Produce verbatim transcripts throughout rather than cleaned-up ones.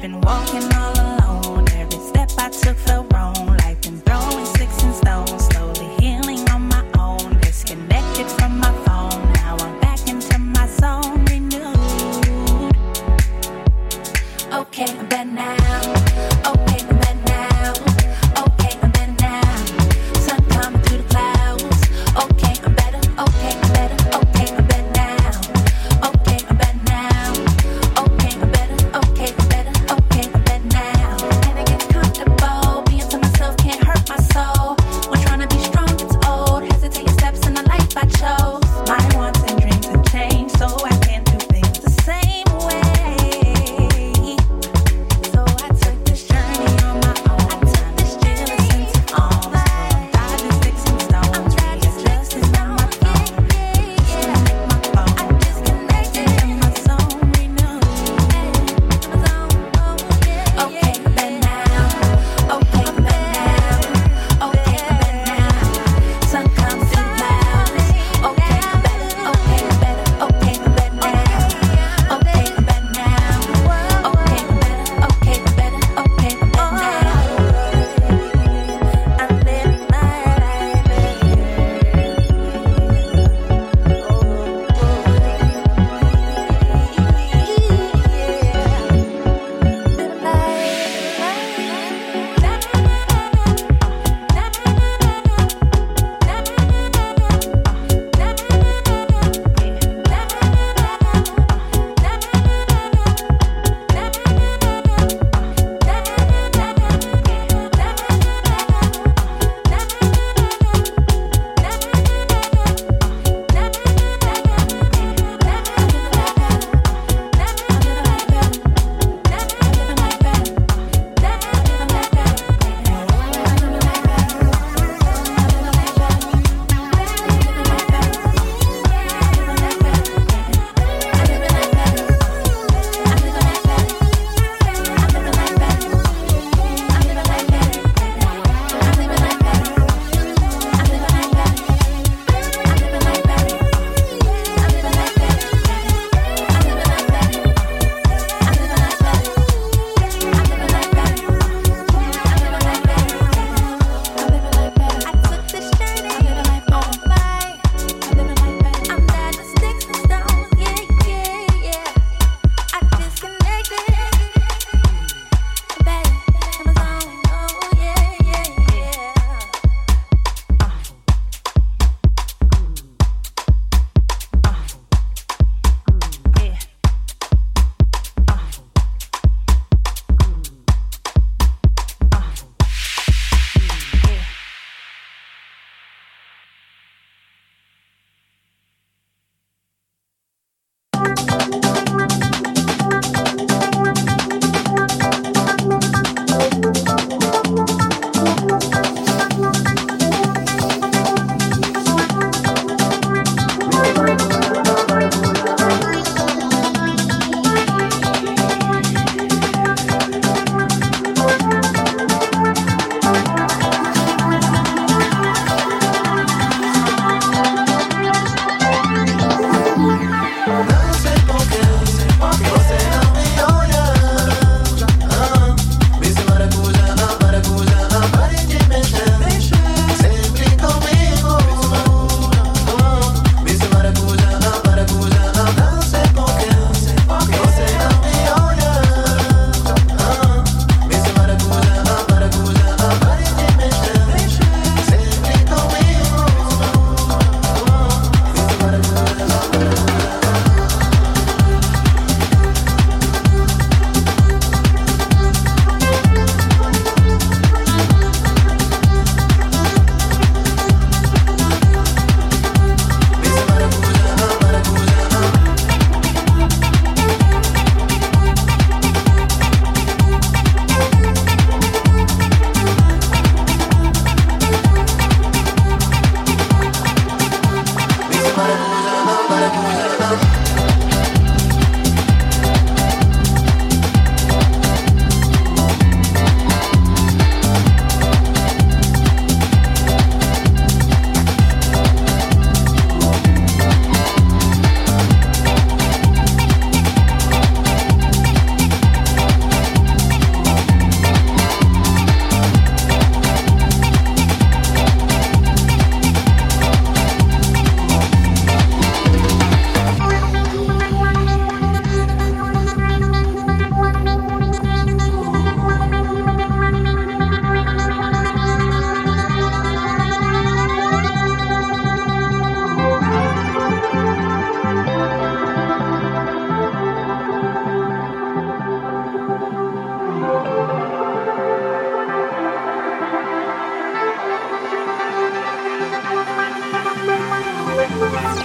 been walking all alone. Every step I took felt wrong. Life been throwing sticks and stones. Slowly healing on my own. Disconnected from my phone. Now I'm back into my zone. Renewed. Okay, I'm better now. Okay, I'm better now. Okay, I'm better now. Sun coming through the clouds. Okay, I'm better. Okay, I'm better. Okay, I'm better now. Okay, I'm better now. Okay, I'm better. Okay, I'm better. Okay, I'm better now. And I get comfortable. Being to myself can't hurt my soul. When trying to be strong gets old. Hesitating steps in the life I chose. My wants and dreams have changed, so I can't do things the same way. So I took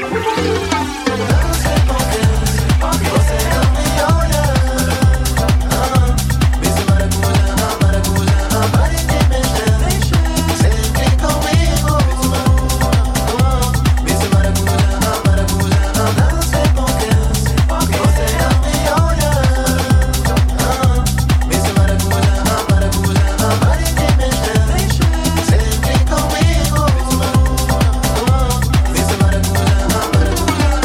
Maracujá,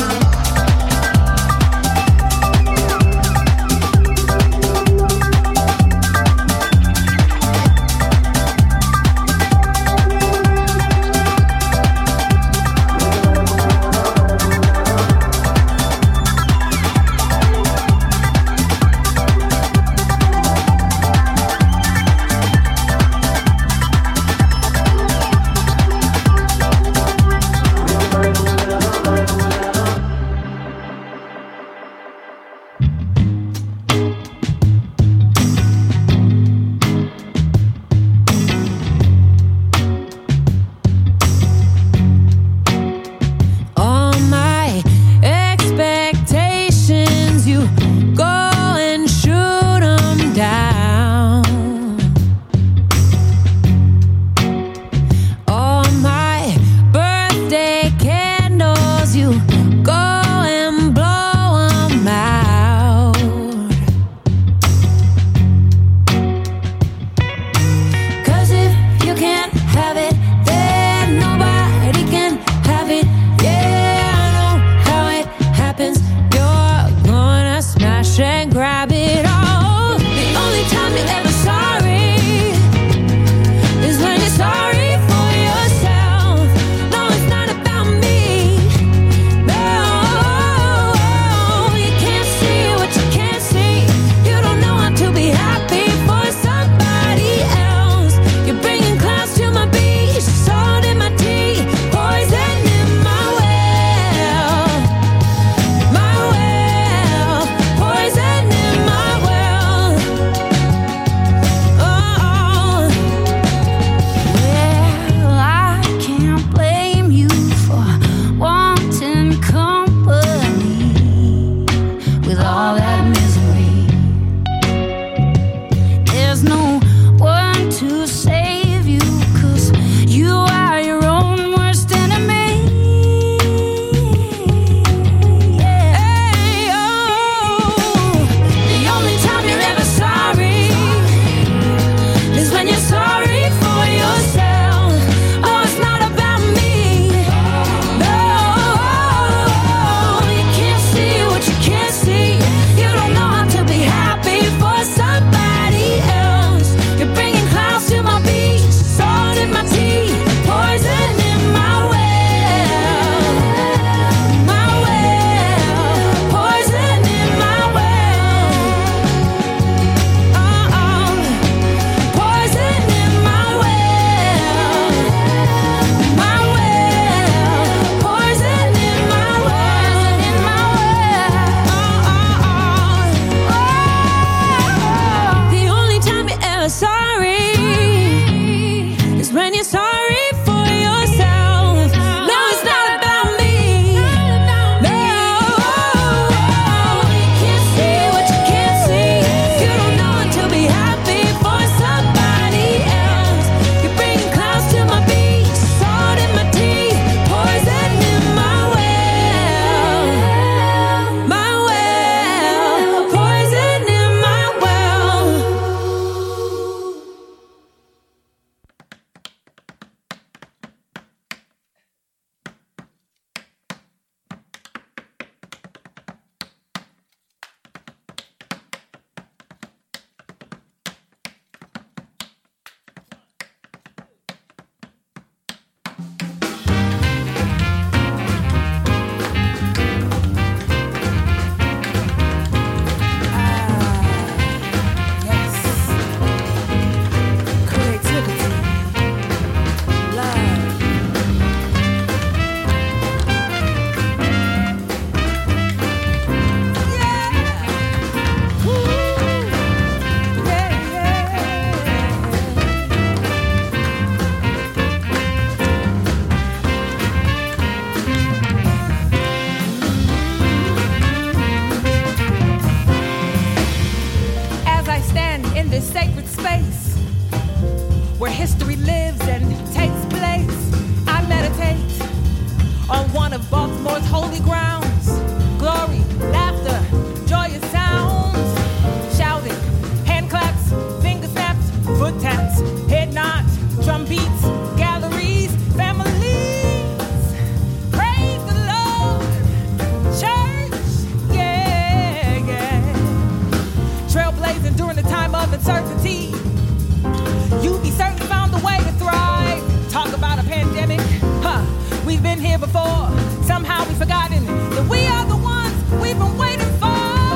place where history lives and takes place. I meditate on one of Baltimore's holy grounds. Glory, laughter, joyous sounds, shouting, hand claps, finger snaps, foot taps, head nods, drum beats, galleries, families. Praise the Lord, church, yeah, yeah. Trailblazing during the time of uncertainty. You be certain found a way to thrive. Talk about a pandemic, huh? We've been here before. Somehow we've forgotten that we are the ones we've been waiting for.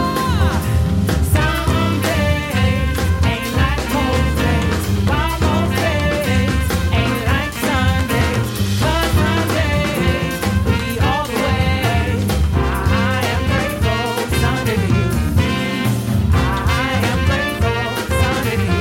Some days ain't like most days, while most days ain't like Sundays. But Sundays be all the way. I am grateful, Sunday to you. I am grateful, Sunday to you.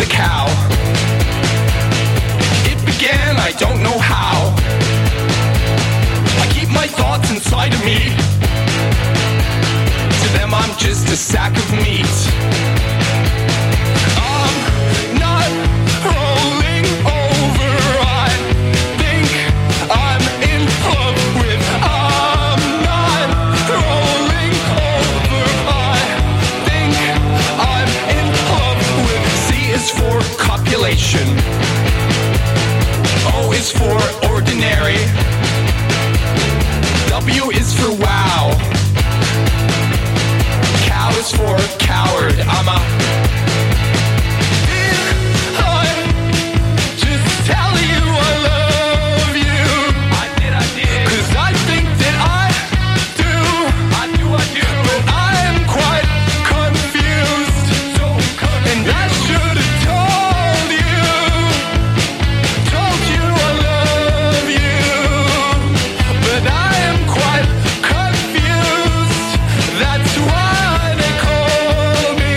a cow. It began, I don't know how. I keep my thoughts inside of me. To them I'm just a sack of meat. I'm not rolling over. I think I'm in love with. I'm not rolling over. I think I'm in love with. C is for copulation. O is for ordinary. W is for wow. Cow is for coward. I'm a. Did I just tell you I love you? I did, I did. 'Cause I think that I do. I do, I do. But I am quite confused. So confused. And I should have told you. Told you I love you. But I am quite confused. That's why they call me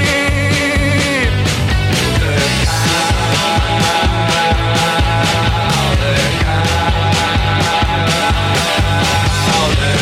the cow, the cow, the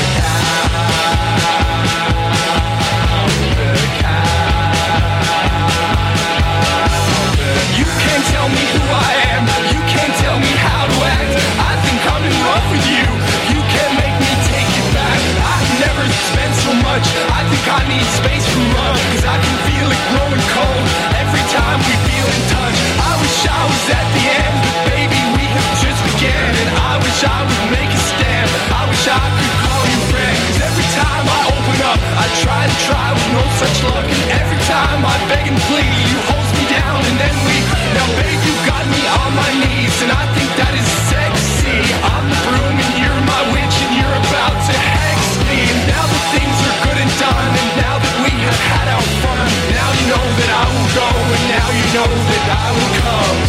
cow, the cow. You can't tell me who I am. You can't tell me how to act. I think I'm in love with you. You can't make me take it back. I've never spent so much. I think I need space from love. 'Cause I can feel it growing cold every time we feel in touch. I wish I was at the end, but baby, we have just began. And I wish I would make a stand. I wish I could call you friend. 'Cause every time I open up, I try to try with no such luck. And every time I beg and plead, you hold me down and then we. Now babe, you got me on my knees, and I think that is sexy. I'm the broom and you're my witch, and you're about to hex me. And now that things are good and done, and now that we have had our fun, now you know that I will go, and now you know that I will come.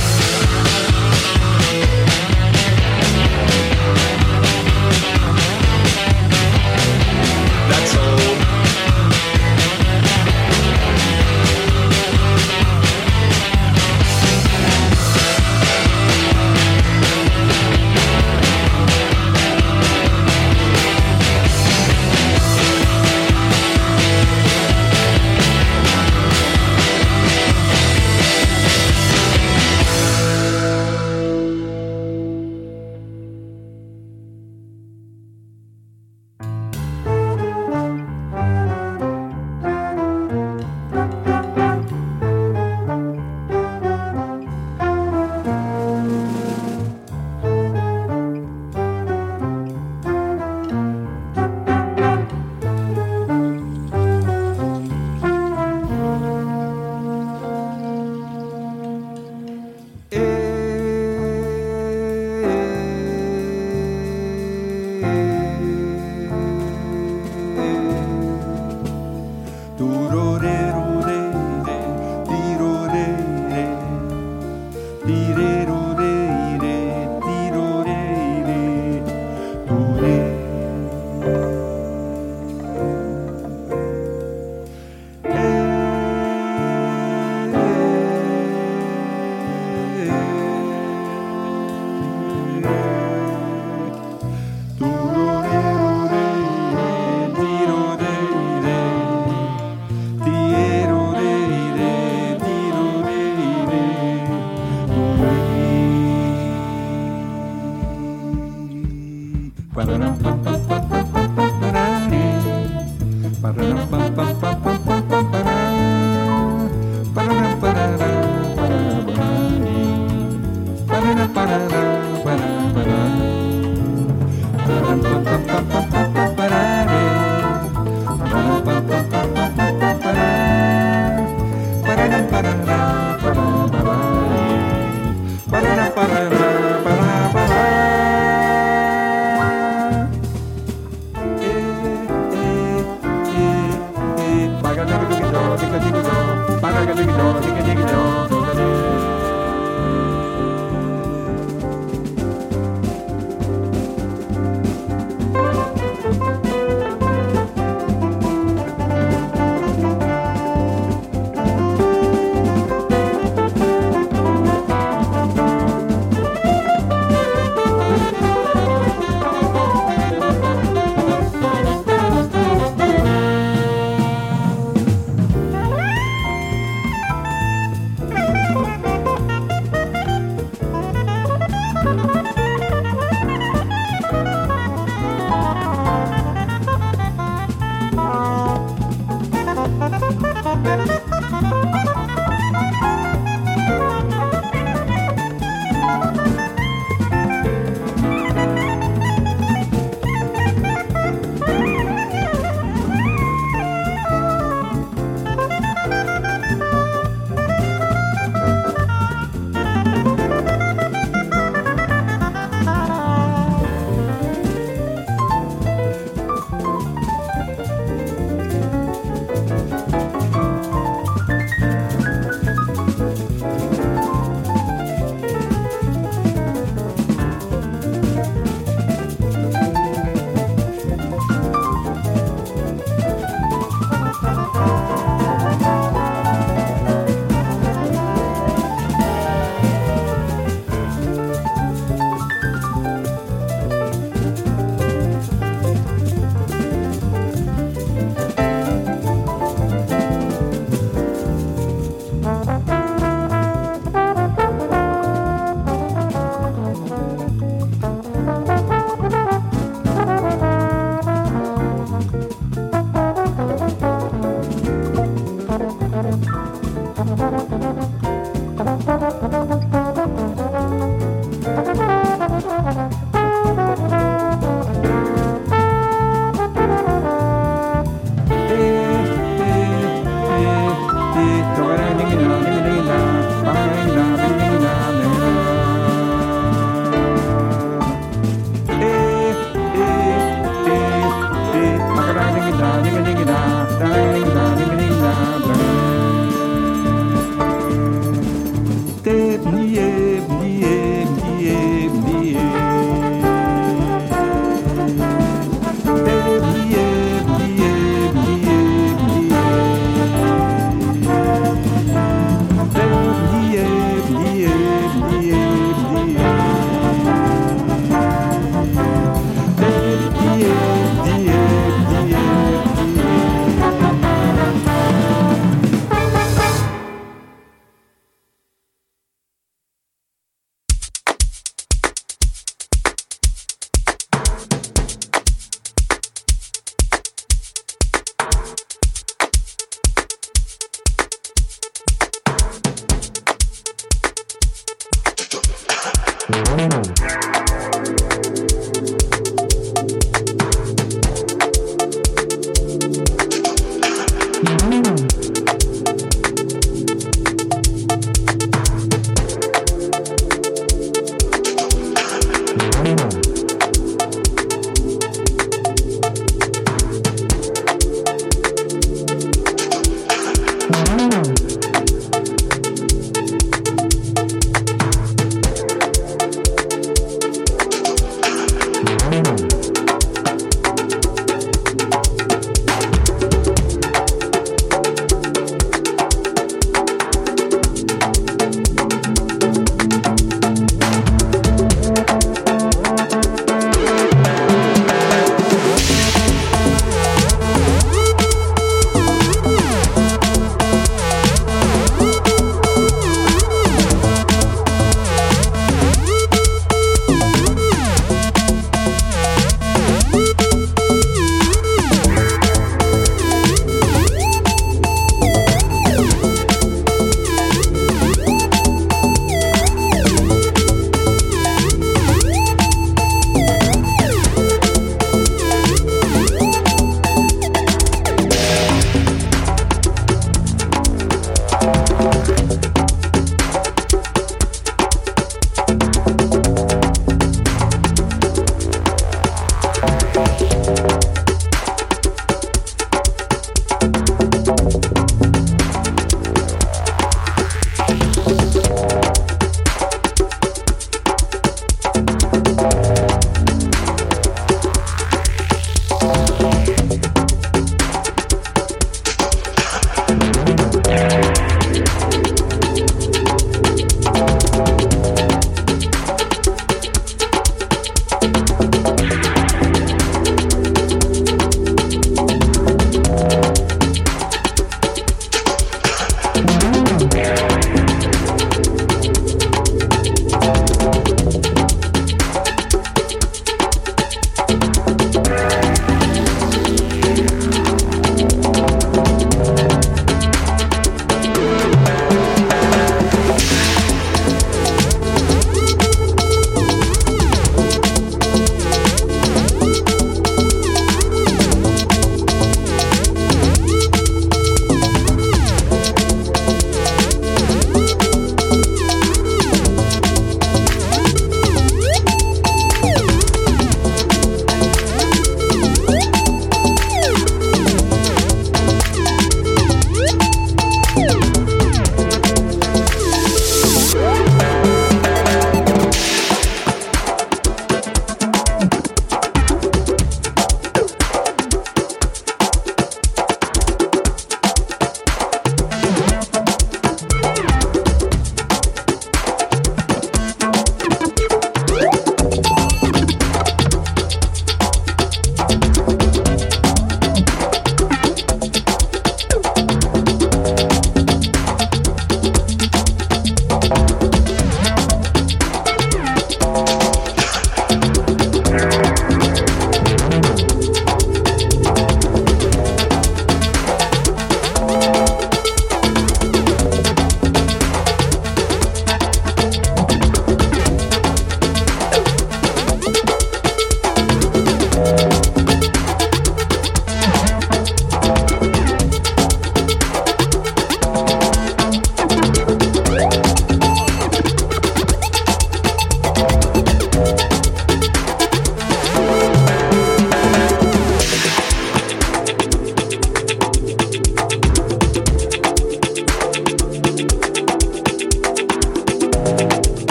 That's all. Away.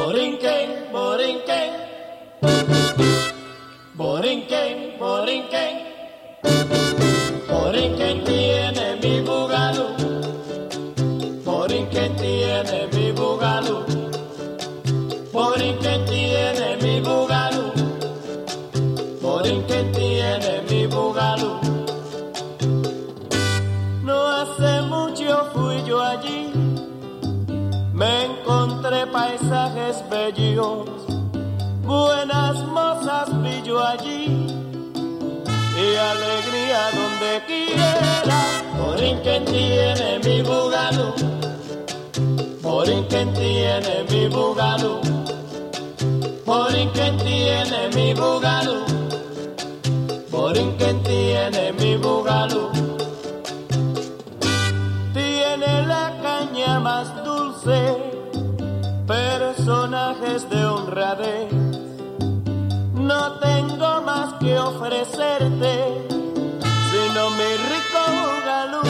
Borinquen, borinquen, borinquen, borinquen, borinquen tiene mi bugalú, borinquen tiene mi bugalú, borinquen tiene mi bugalú, borinquen tiene mi bugalú. No hace mucho fui yo allí, me encontré paisajes bellos, buenas mozas vi yo allí, y alegría donde quiera. Borinquen tiene mi bugalú, Borinquen tiene mi bugalú, Borinquen tiene mi bugalú, Borinquen tiene mi bugalú. Tiene la caña más dulce, personajes de honradez. No tengo más que ofrecerte, sino mi rico bugalú.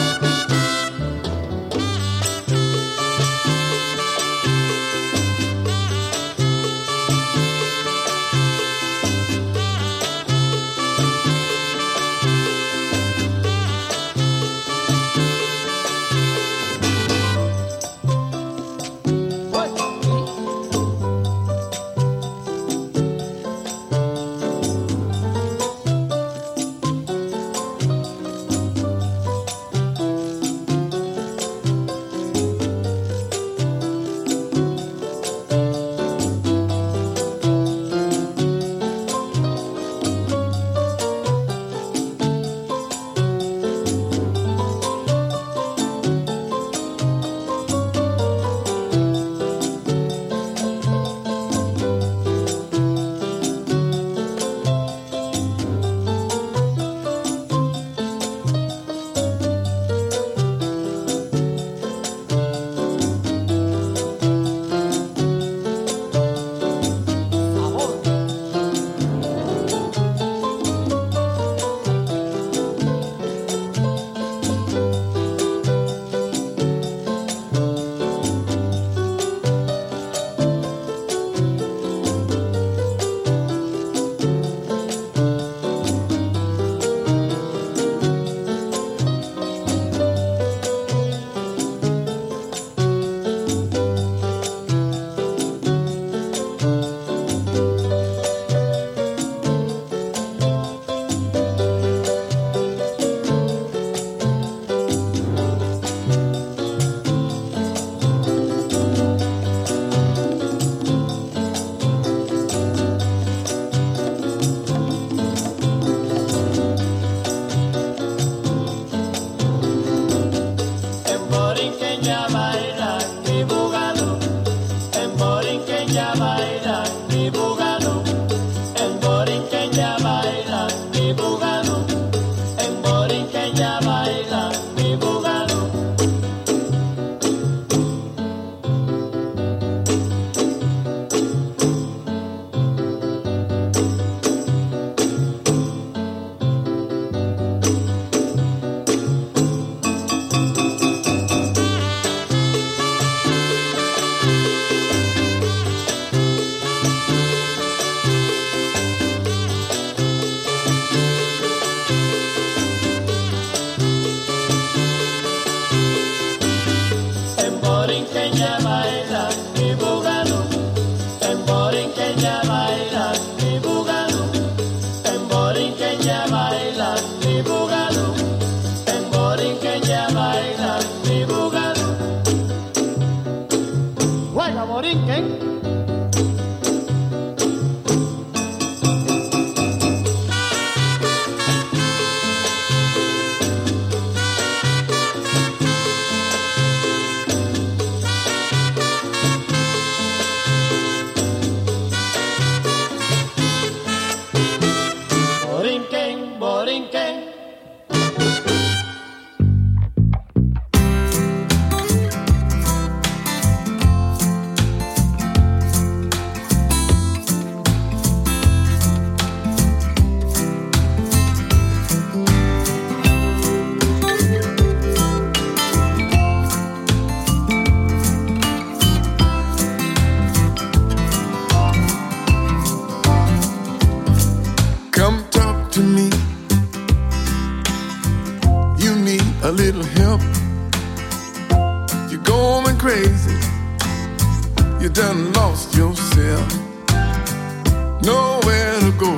crazy. You done lost yourself. Nowhere to go,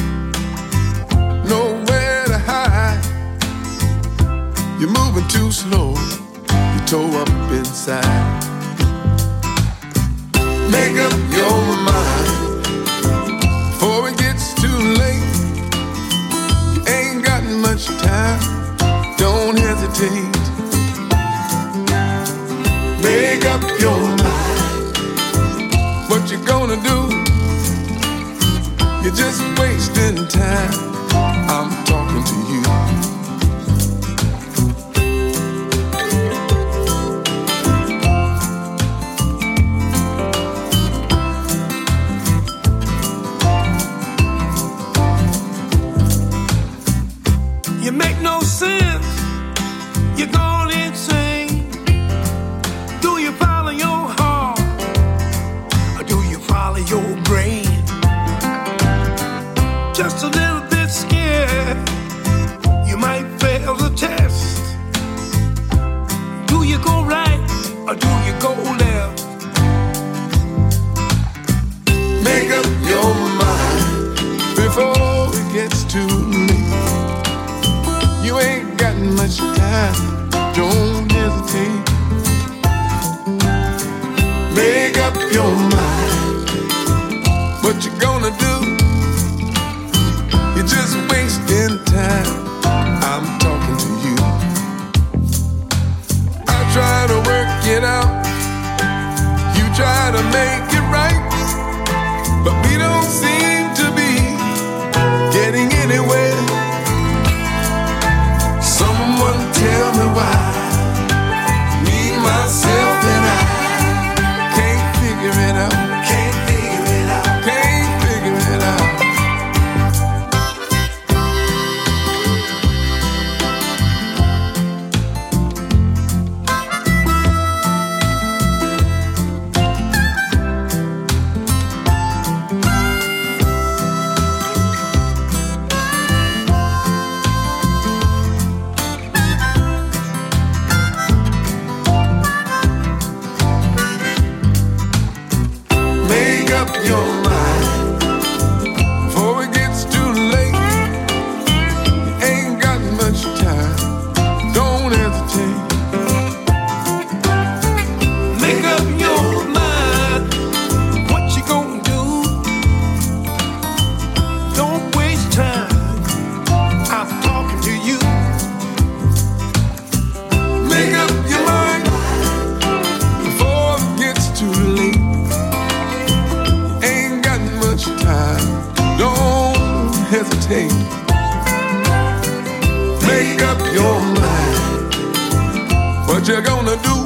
nowhere to hide. You're moving too slow, you toe up inside. Make up your mind before it gets too late. You ain't got much time, don't hesitate. Make up your mind, what you gonna do? You're just wasting time, I'm talking to you. You make no sense, you're going insane. Do you follow your heart, or do you follow your brain? Just a little bit scared, you might fail the test. Do you go right, or do you go left? Make up your mind before it gets too late. You ain't got much time, don't hesitate. Make up your mind, what you gonna do? You're just wasting time, I'm talking to you. I try to work it out, you try to make it right, but we don't seem to be getting anywhere. Someone tell me why, me, myself and I can't figure it out, can't figure it out, can't figure it out. Your mind before it gets too late. You ain't got much time, don't hesitate. Make up your mind, what you gonna do? Don't waste time, I'm talking to you. Make up your mind before it gets too late. Time, don't hesitate. Make up your mind, what you gonna do?